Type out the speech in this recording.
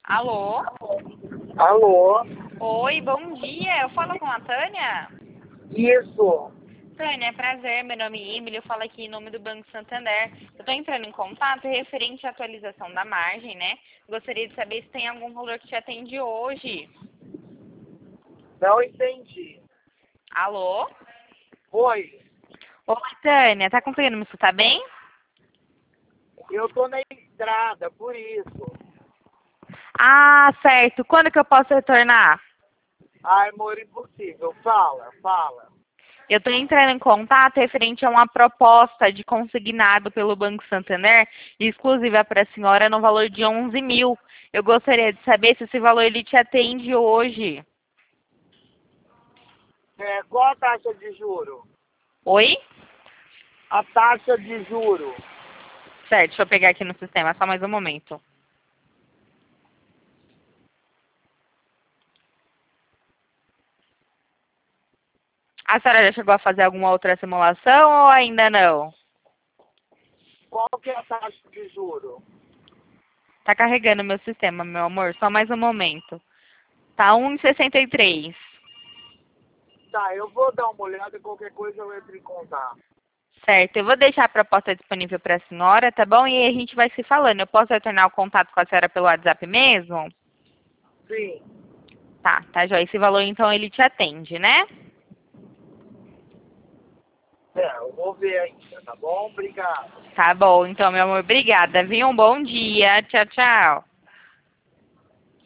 Alô? Alô? Oi, bom dia. Eu falo com a Tânia? Isso. Tânia, prazer. Meu nome é Emily. Eu falo aqui em nome do Banco Santander. Eu estou entrando em contato referente à atualização da margem, né? Gostaria de saber se tem algum valor que te atende hoje. Não entendi. Alô? Oi. Oi, Tânia. Tá conseguindo me escutar bem? Eu tô na estrada, por isso. Ah, certo. Quando que eu posso retornar? Ai, amor, impossível. Fala. Eu estou entrando em contato referente a uma proposta de consignado pelo Banco Santander, exclusiva para a senhora, no valor de 11 mil. Eu gostaria de saber se esse valor ele te atende hoje. Qual a taxa de juro? Oi? A taxa de juro. Certo, deixa eu pegar aqui no sistema, só mais um momento. A senhora já chegou a fazer alguma outra simulação ou ainda não? Qual que é a taxa de juro? Tá carregando meu sistema, meu amor, só mais um momento. Tá 1,63. Tá, eu vou dar uma olhada e qualquer coisa eu entro em contato. Certo, eu vou deixar a proposta disponível para a senhora, tá bom? E aí a gente vai se falando. Eu posso retornar o contato com a senhora pelo WhatsApp mesmo? Sim. Tá, joia. Esse valor, então, ele te atende, né? Eu vou ver ainda, tá bom? Obrigado. Tá bom, então, meu amor, obrigada, viu? Um bom dia. Tchau, tchau.